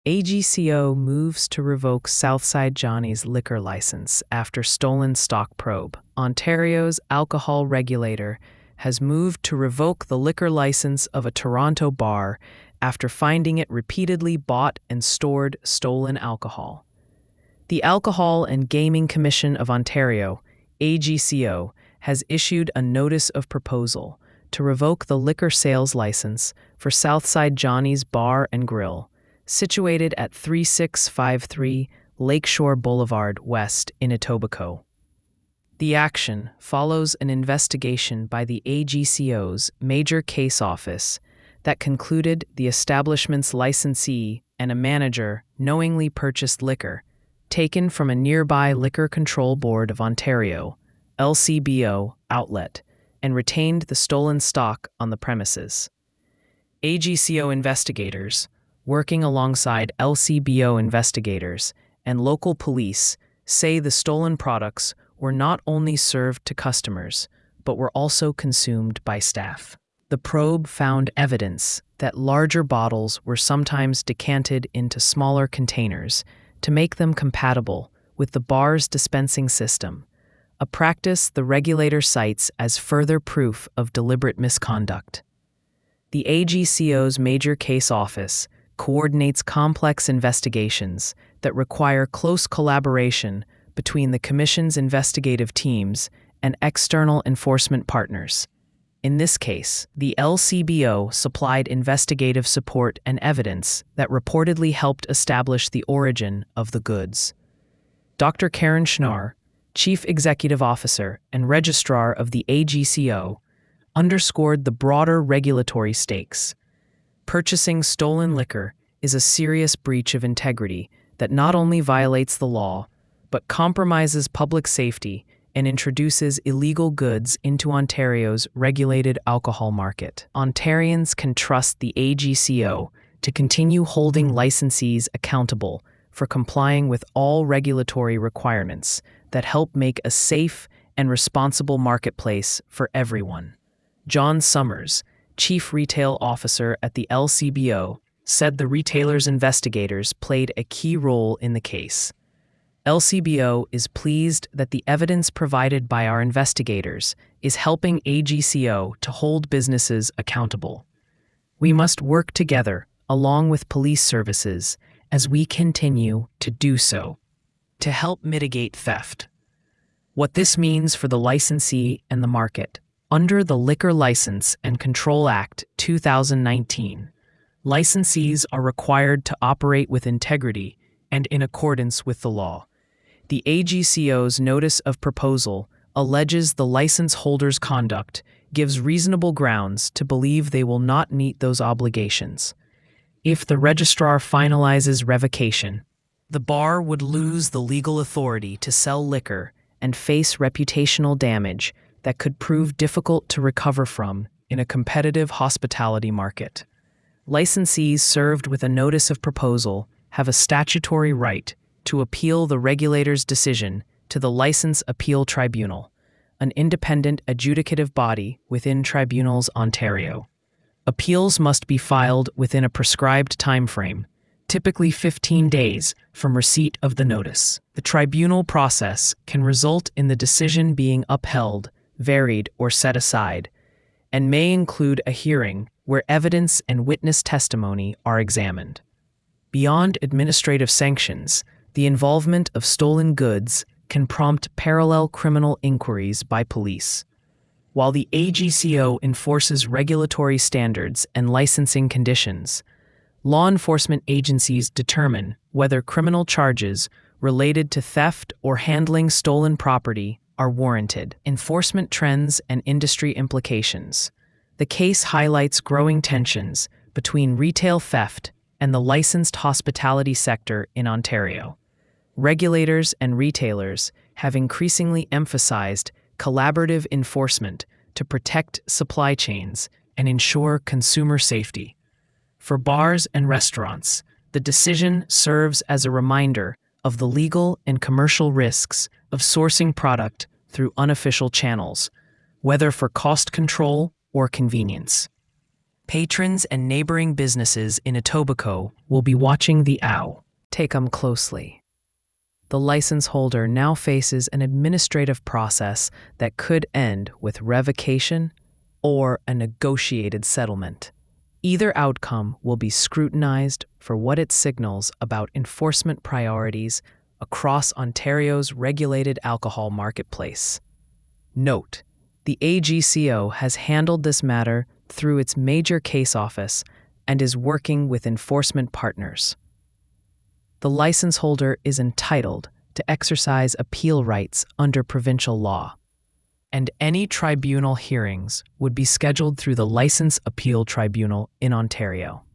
AGCO moves to revoke Southside Johnny's liquor license after stolen stock probe. Ontario's alcohol regulator has moved to revoke the liquor license of a Toronto bar after finding it repeatedly bought and stored stolen alcohol. The Alcohol and Gaming Commission of Ontario, AGCO, has issued a notice of proposal to revoke the liquor sales license for Southside Johnny's Bar and Grill, situated at 3653 Lakeshore Boulevard West in Etobicoke. The action follows an investigation by the AGCO's Major Case Office that concluded the establishment's licensee and a manager knowingly purchased liquor taken from a nearby Liquor Control Board of Ontario, LCBO, outlet and retained the stolen stock on the premises. AGCO investigators, working alongside LCBO investigators and local police, say the stolen products were not only served to customers, but were also consumed by staff. The probe found evidence that larger bottles were sometimes decanted into smaller containers to make them compatible with the bar's dispensing system, a practice the regulator cites as further proof of deliberate misconduct. The AGCO's Major Case Office coordinates complex investigations that require close collaboration between the Commission's investigative teams and external enforcement partners. In this case, the LCBO supplied investigative support and evidence that reportedly helped establish the origin of the goods. Dr. Karen Schnarr, Chief Executive Officer and Registrar of the AGCO, underscored the broader regulatory stakes. Purchasing stolen liquor is a serious breach of integrity that not only violates the law, but compromises public safety and introduces illegal goods into Ontario's regulated alcohol market. Ontarians can trust the AGCO to continue holding licensees accountable for complying with all regulatory requirements that help make a safe and responsible marketplace for everyone. John Summers, Chief Retail Officer at the LCBO, said the retailer's investigators played a key role in the case. LCBO is pleased that the evidence provided by our investigators is helping AGCO to hold businesses accountable. We must work together, along with police services, as we continue to do so, to help mitigate theft. What this means for the licensee and the market. Under the Liquor License and Control Act 2019, licensees are required to operate with integrity and in accordance with the law. The AGCO's notice of proposal alleges the license holder's conduct gives reasonable grounds to believe they will not meet those obligations. If the registrar finalizes revocation, the bar would lose the legal authority to sell liquor and face reputational damage that could prove difficult to recover from in a competitive hospitality market. Licensees served with a notice of proposal have a statutory right to appeal the regulator's decision to the License Appeal Tribunal, an independent adjudicative body within Tribunals Ontario. Appeals must be filed within a prescribed timeframe, typically 15 days from receipt of the notice. The tribunal process can result in the decision being upheld, varied, or set aside, and may include a hearing where evidence and witness testimony are examined. Beyond administrative sanctions, the involvement of stolen goods can prompt parallel criminal inquiries by police. While the AGCO enforces regulatory standards and licensing conditions, law enforcement agencies determine whether criminal charges related to theft or handling stolen property are warranted. Enforcement trends and industry implications. The case highlights growing tensions between retail theft and the licensed hospitality sector in Ontario. Regulators and retailers have increasingly emphasized collaborative enforcement to protect supply chains and ensure consumer safety. For bars and restaurants, the decision serves as a reminder of the legal and commercial risks of sourcing product through unofficial channels, whether for cost control or convenience. Patrons and neighboring businesses in Etobicoke will be watching the OW. Take 'em closely. The license holder now faces an administrative process that could end with revocation or a negotiated settlement. Either outcome will be scrutinized for what it signals about enforcement priorities across Ontario's regulated alcohol marketplace. Note, the AGCO has handled this matter through its major case office and is working with enforcement partners. The license holder is entitled to exercise appeal rights under provincial law, and any tribunal hearings would be scheduled through the License Appeal Tribunal in Ontario.